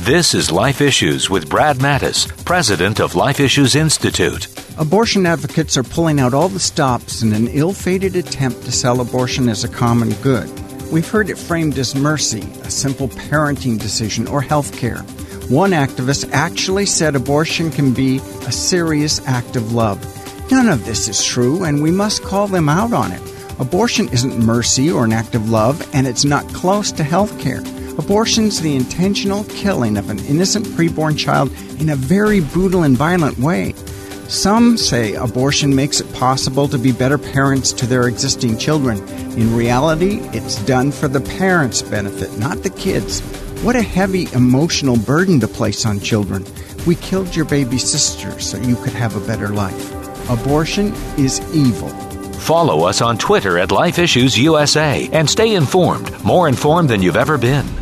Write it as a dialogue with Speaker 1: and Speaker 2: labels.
Speaker 1: This is Life Issues with Brad Mattis, president of Life Issues Institute.
Speaker 2: Abortion advocates are pulling out all the stops in an ill-fated attempt to sell abortion as a common good. We've heard it framed as mercy, a simple parenting decision, or health care. One activist actually said abortion can be a serious act of love. None of this is true, and we must call them out on it. Abortion isn't mercy or an act of love, and it's not close to health care. Abortion's the intentional killing of an innocent preborn child in a very brutal and violent way. Some say abortion makes it possible to be better parents to their existing children. In reality, it's done for the parents' benefit, not the kids'. What a heavy emotional burden to place on children. We killed your baby sister so you could have a better life. Abortion is evil.
Speaker 1: Follow us on Twitter at Life Issues USA and stay informed, more informed than you've ever been.